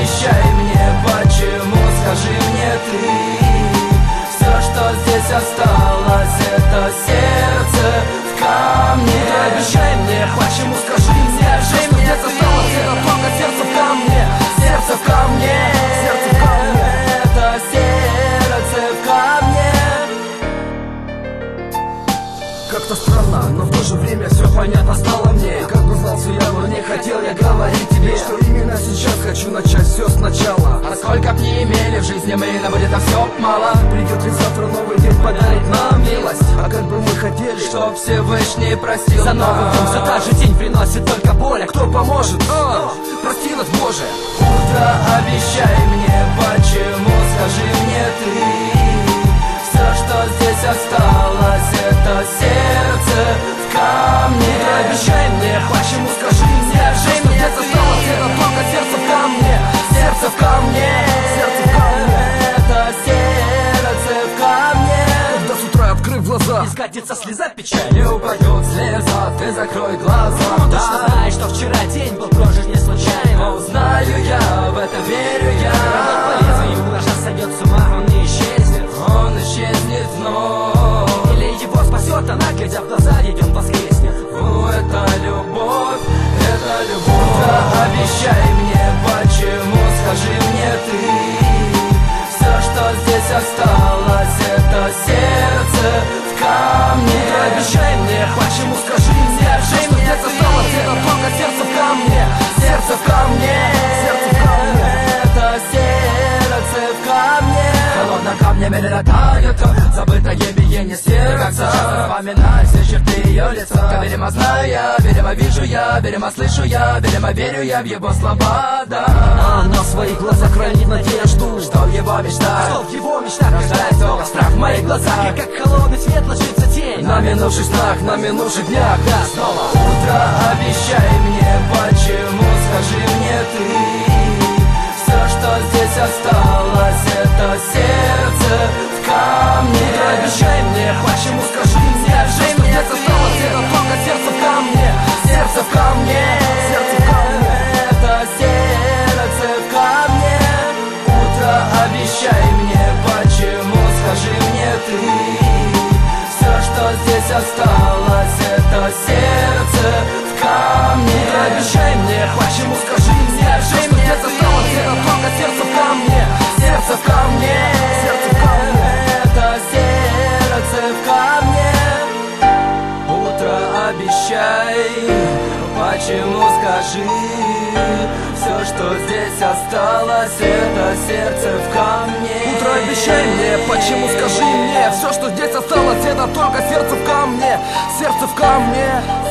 обещай мне, почему, скажи мне ты. Все, что здесь осталось, это сердце в камне. Обещай мне, почему, скажи мне, все, что здесь осталось, это только сердце в камне. Сердце в камне, сердце в камне. Это сердце в камне. Как-то странно, но в то же время все понятно стало мне. Как бы знал все я, но не хотел я говорить тебе, что именно сейчас хочу начать все сначала. А сколько б не имели в жизни мы, но будет это все мало. Придет ли завтра новый день, подарит нам милость? А как бы мы хотели, чтоб Всевышний простил за новый день, все так же день приносит только боль. А кто поможет? Прости нас, Боже. Утро, обещай мне, почему, скажи мне ты. Все, что здесь осталось, это сердце в камне. Обещай мне, почему, скажи мне, все, что здесь осталось, это только сердце в камне. Сердце в камне, сердце в камне. Это сердце в камне. Когда с утра, открыв глаза, и скатится слеза печаль, не упадет слеза, ты закрой глаза. Но точно знаешь, что вчера день был прожит не случайно. Узнаю я, в это верю я. По лезвию ножа сойдет с ума, он не исчезнет. Он исчезнет вновь. Или его спасет она, глядя в глаза, ведь он воскреснет. Это любовь, это любовь. Да, обещай мне, почему, скажи мне ты. Все, что здесь осталось, это сердце в камне. Обещай мне, почему, скажи мне, все, что здесь осталось, это только сердце в камне. Сердце в камне, сердце в камне. Это сердце в камне. Холодно камня медленно тает, забытое биение сердца. Сейчас вспоминаю все черты ее лица. Видимо знаю я, видимо вижу я, видимо слышу я, видимо верю я в его слова, да. Она в своих глазах хранит надежду, что в его мечтах, что в его мечтах рождается только страх в моих глазах. И как холодный свет ложится тень на минувших снах, на минувших днях, да, снова утро, обещай мне, почему, скажи мне ты. Все, что здесь осталось, это сердце в камне. Обещай мне, почему, скажи мне, все, что здесь осталось, это только сердце в камне. Сердце в камне, сердце в камне. Это сердце в камне. Утро, обещай мне, почему, скажи мне ты. Все, что здесь осталось, это сердце в камне. Обещай мне, почему, скажи мне, все, что здесь осталось, это только сердце в камне. Сердце в камне, сердце в камне. Это сердце в камне. Утро, обещай, почему, скажи. Все, что здесь осталось, это сердце в камне. Утро, обещай мне, почему, скажи мне, все, что здесь осталось, это только сердце в камне. Сердце в камне.